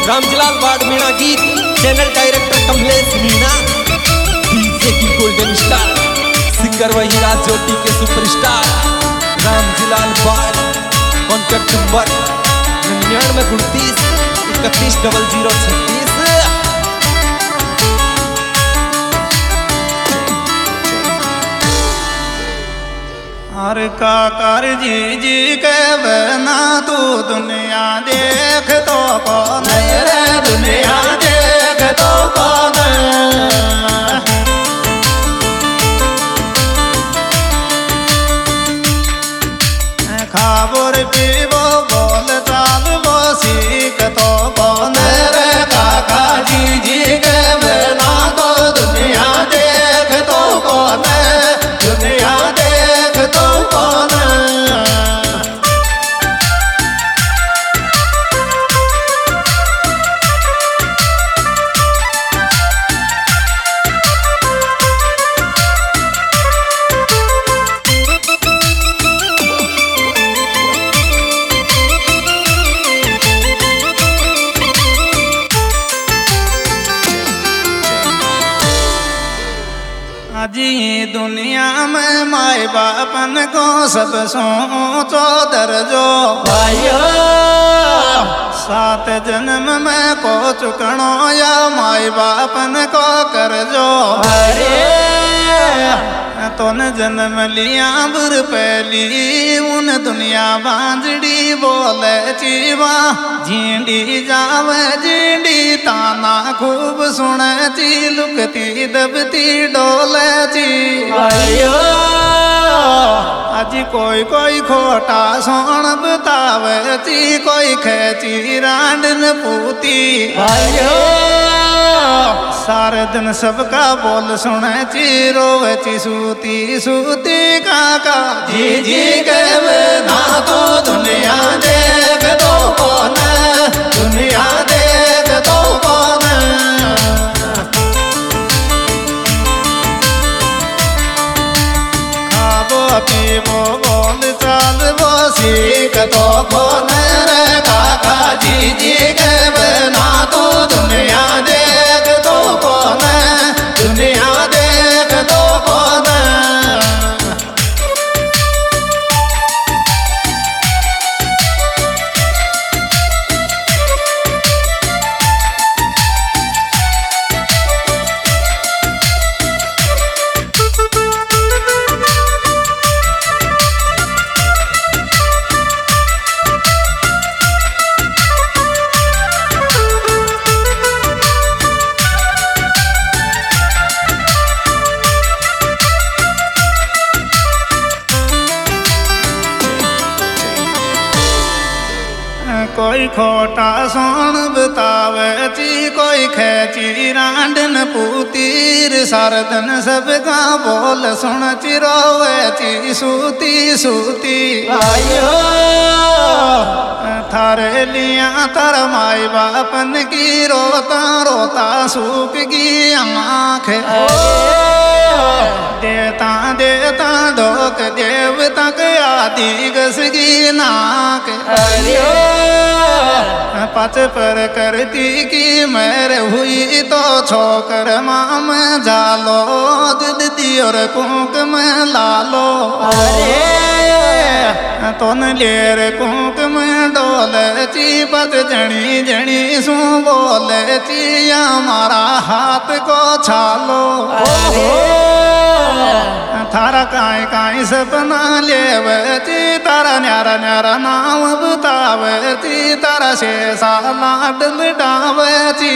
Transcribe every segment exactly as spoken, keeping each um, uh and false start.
रामजीलाल वार्ड मीणा गीत, channel director Kamlesh Meena, DJ की golden star, singer वही राज ज्योति के superstar Ramjilal Ward. Contact number निन्यानवे उनतीस इकतीस डबल जीरो छत्तीस। हर का कर जी जी के बना तू दुनिया देख तो कौन रे, दुनिया देख तो कौन। खाबोर पीबो बोल चाल वो सीख तो कौन रे, काका जी जी के बना तो दुनिया देख तो कौन, दुनिया देख तो कौन। जी दुनिया में माए बापन को सब सोचो दर्जो भाइयो, सात जन्म में को चुकनो या माए बापन को करजो। अरे तोन जन्म लिया बुर पहली उन दुनिया बांजड़ी बोले चीवा, झींडी जावे झींडी ताना खूब सुने ची, लुकती दबती डोले ची। आयो अजी कोई कोई खोटा सोन बतावे ची, कोई खेची रांडन पूती। आयो सारे दिन सबका बोल सुने ची, रोवे ची सूती सूती। काका जी जी के बिना तो दुनिया देख तो कौन, दुनिया देख तो कौन। खाबो पीबो बोल चाल वो सीख तो कौन रे, काका जी जी के बिना तो दुनिया देख तो कौन, दुनिया देख तो कौन। कोई खोटा सोन बतावे ची, कोई खेची रांडन पूतीर। सारदन सबका बोल सुन ची, रोवे ची सूती सूती। आयो थारे लिया तर माई बापन की, रोता रोता सूख गई आँख। देता देता धोक देवता के आदि घसगी नाक। पच पर करती की मैर हुई तो छोकर माम जालो, दूध दी और कुंक में लालो। अरे तोन लेर कुंक में डोले ची, पत जनी जनी सू बोले ची, हमारा हाथ को छालो। थारा काई काई सपना लेवती, तारा न्यारा न्यारा नाम बतावती, तारा शेषा लाडल डावती।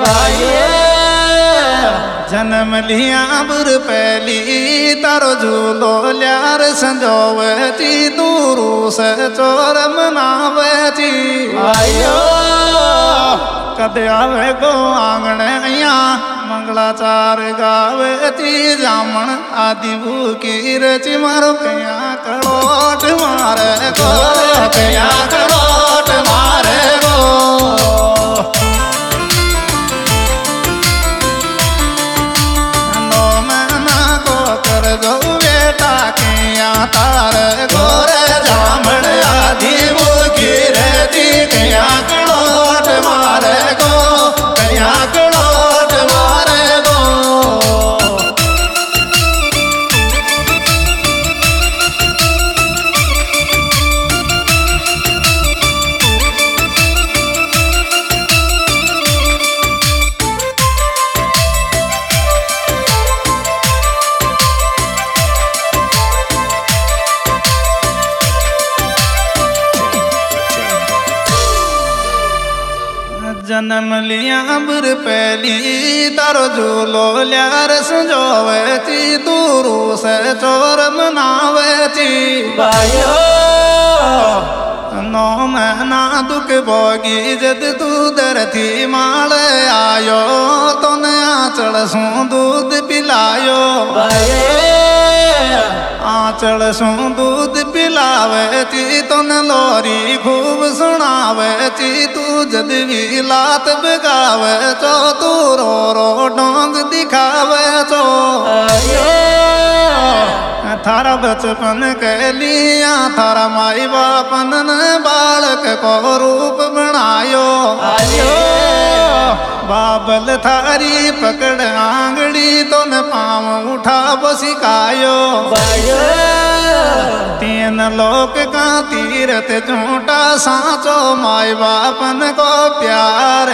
जन्म लिया बुर पहली, तारो झूलो ल्यार संजोवती, दूरू से चोर मनावती। आयो कद आवे गो आंगण अया, मंगलाचार गावती, जामन आदि भूकी रची, मारो कया करोट मारे गो, कया करोट मारे गो। नो मना को कर दो बेटा कया तार गोरे, जामन आदि भूकी रची, कया करोट मारे जन्म लिया बुर पहली तारो झूलो ल्यार संजोवे ची दूरू से चोर मनावे ची भाइयो नौ महीना दुख भोगी जद तू धरती माल आयो तो नया चढ़ सू दूध पिलायो आंचल सू दूध पिलावे ची तुन लोरी खूब सुनावे ची तू जद भी लात बगावे चो तू रो रो डोंग दिखावे चो थारा बचपन के लिया थारा माई बापन ने बालक को रूप बनायो बाबल थारी पकड़ आंगड़ी तो न पाँव उठा बसिकायो तीन लोक का तीरथ झूठा साचो माई बापन को प्यार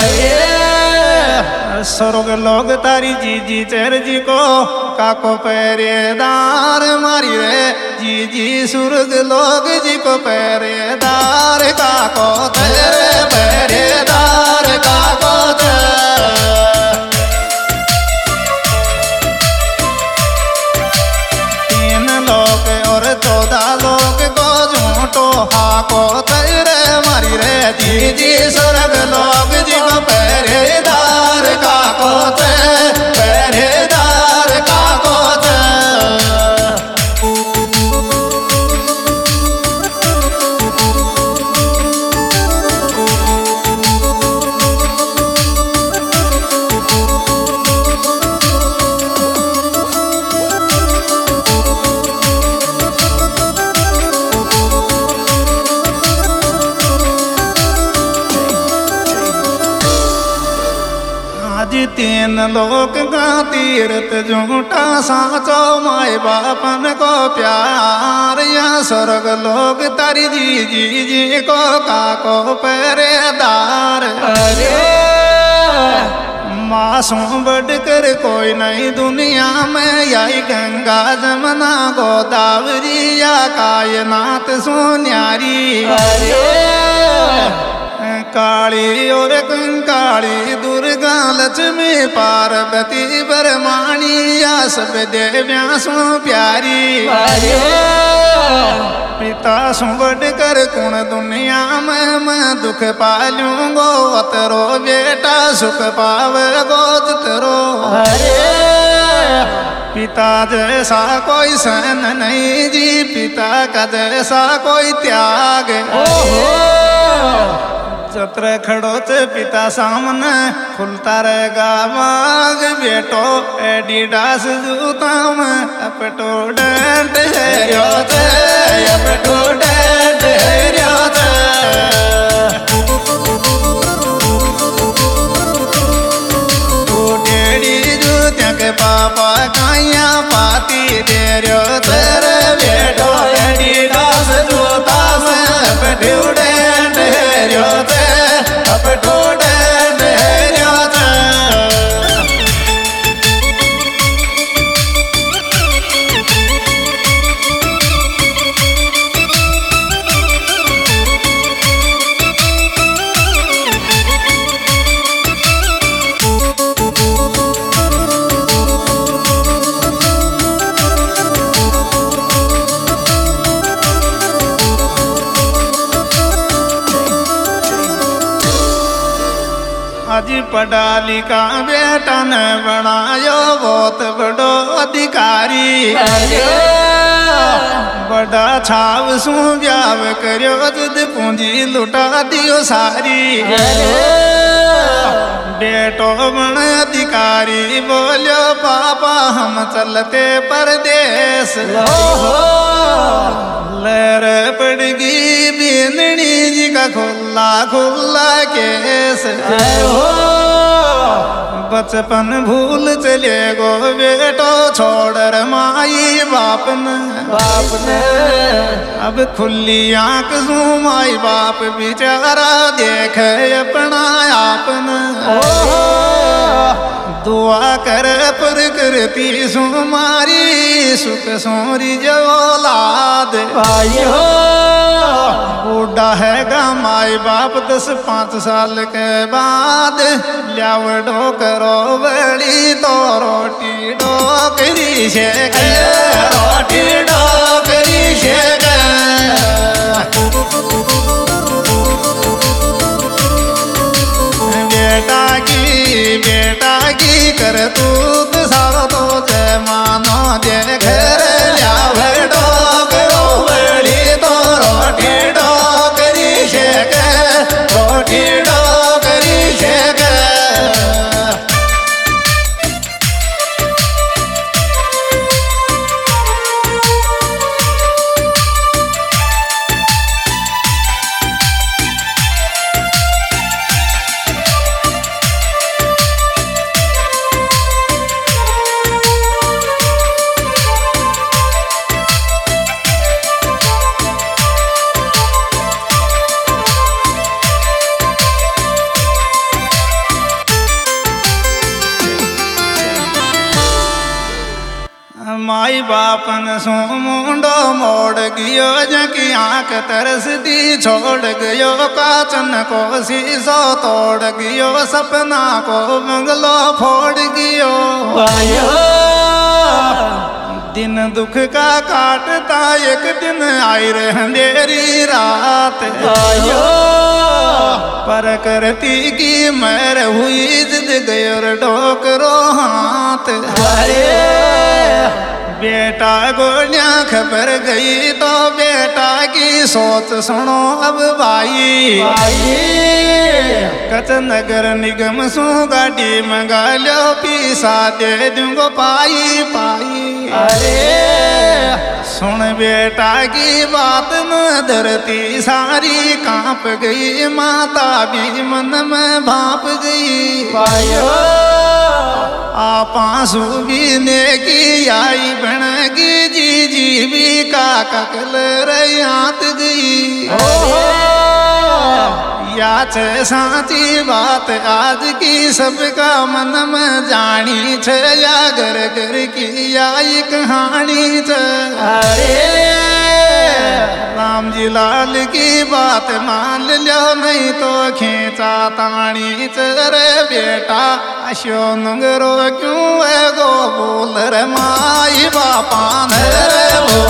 स्वर्ग लोग तारी जी जी चर जी को काको पहरेदार मारी रे जी जी स्वर्ग लोग जी को पहरेदार काको तेरे पहरेदार काको तीन लोग और चौदह लोग को झूठो हाको तेरे मारी रे जी जी स्वर्ग लोग जी को पहरेदार काको ते पहरेदार काको ते तीन लोक का तीर्थ झूठा साचो माई बापन को प्यार या स्वर्ग लोग तारी जी जी जी को काको पहरेदार अरे मासूम बढ़कर कोई नहीं दुनिया में यही गंगा जमुना गोदावरी या कायनात सोन्यारी काली और कंकाली दुर्गा लक्ष्मी पार्वती बरमाणी या सब देव्या सो प्यारी पिता सो बढ़कर कुण दुनिया में मैं दुख पालूंगो अतरो बेटा सुख पावे गोद तरो पिता जैसा कोई सहन नहीं जी पिता का जैसा कोई त्याग जत्र खड़ो च पिता सामने खुलता रहेगा मांग बेटो एडिडास जूता में अपटो डेंट है रियो चे अपटो डेंट है रियो चे तू डेडी जूतिया के पापा काइया पाती दे रियो तेरे बेटो एडिडास जूता में अपटो डेंट है रियो चे अजी पढ़ा लिखा बेटा ने बनायो बहुत बड़ो अधिकारी बड़ा छाव सू ब्याव करो जुद पूंजी लुटा दियो सारी बेटो बन अधिकारी बोलो पापा हम चलते परदेश लहर पड़गी बीननी जी का खुला खुला केस बचपन भूल चले गो बेटो छोड़ माई बाप ने बाप ने अब खुली आंख सू माई बाप बेचारा देख अपना आपन दुआ कर प्रकृति सुमारी सुख सोरी जो औलाद भाई हो बूढ़ा हैगा माई बाप दस पाँच साल के बाद ल्यावड़ो करो बड़ी तो रोटी डोकरी से रोटी डोकरी से बेटा की बेटा की कर तू सब तो जय मानो जय घर ल्यावड़ो करो बड़ी तो रोटी डोकरी से रोटी डोकरी से माई बापन सो मुंडो मोड़ गयो जकी आंख तरस दी छोड़ गयो काचन को शीशो तोड़ गयो सपना को बंगलो फोड़ गयो आयो दिन दुख का काटता एक दिन आई रे अंधेरी रात आयो पर करती की मर हुई जिद गयो रे डोकरो हाथ बेटा गोलियां खबर गई तो बेटा की सोच सुनो अब भाई कच नगर निगम सु गाड़ी मंगा लो पीसा दे दूंगो पाई पाई अरे सुन बेटा की बात में धरती सारी कांप गई माता भी मन में भाप गई पायो आप आंसू भी नेकी आई बनगी जी जी भी का ककल रयात गई या छे साची बात आज की सबका मन में जानी छे या घर घर की आई कहानी छे अरे राम जी लाल की बात मान लो नहीं तो खींचा तानी चरे बेटा अशो नंगरो क्यों है गो बोल रे माई बापा ने रे